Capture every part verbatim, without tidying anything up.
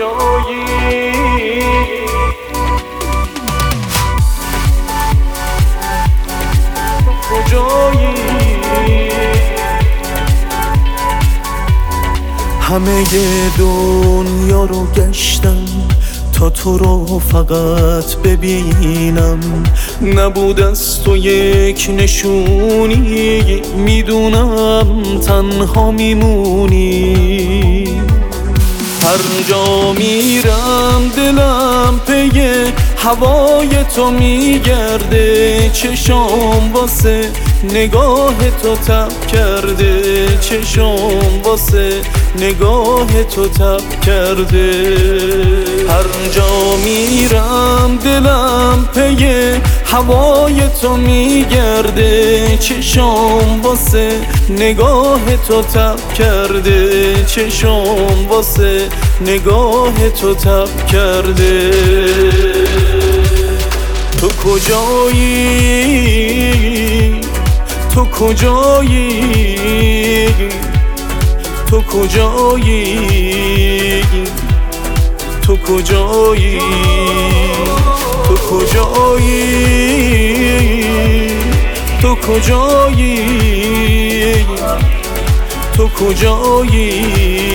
کجایی؟ تو کجایی؟ همه دنیا رو گشتم تا تو رو فقط ببینم، نبود از تو یک نشونی، میدونم تنها میمونی. هر جا میرم دلم پی هوای تو میگرده، چشام واسه نگاه تو تب کرده، چشام واسه نگاه تو تب کرده. هر جا میرم دلم پی هوای تو میگرده، چشام واسه نگاه تو تب کرده، چشام واسه نگاه تو تب کرده. تو کجایی؟ تو کجایی؟ تو کجایی؟ تو کجایی؟ تو کجایی؟ تو کجایی؟ تو کجایی؟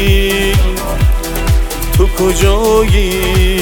تو کجایی؟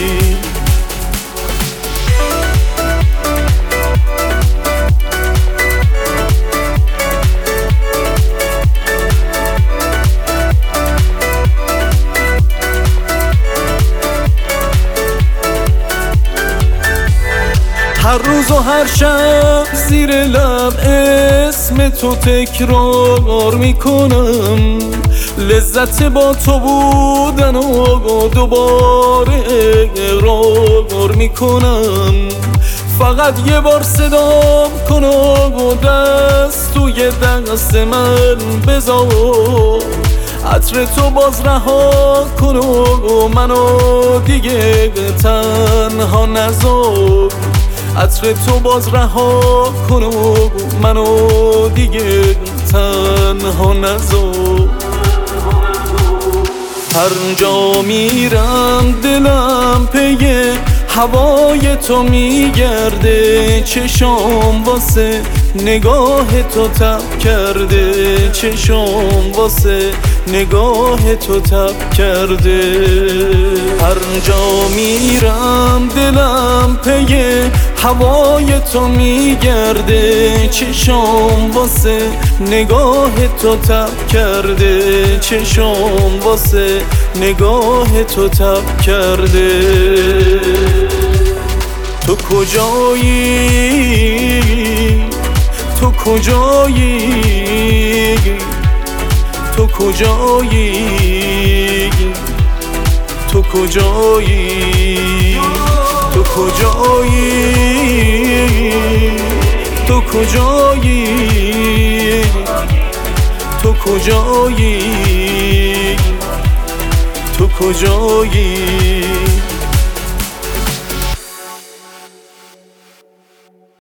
هر روز و هر شب زیر لب اسم تو تکرار میکنم، لذت با تو بودن و دوباره اقرار میکنم. فقط یه بار صدام کن و دست توی دست من بذار، عطر تو باز رها کن و منو دیگه تنها نذار، عطر تو باز رها کن و منو دیگه تنها نذار. هر جا میرم دلم پی هوای تو میگرده، چشام واسه نگاه تو تب کرده، چشام واسه نگاه تو تب کرده. هر جا میرم دلم پی هوای تو میگرده، چشام واسه نگاه تو تب کرده، چشام واسه نگاه تو تب کرده. تو کجایی؟ تو کجایی؟ تو کجایی؟ تو کجایی؟ تو کجایی؟ تو کجایی؟ تو کجایی؟ تو کجایی؟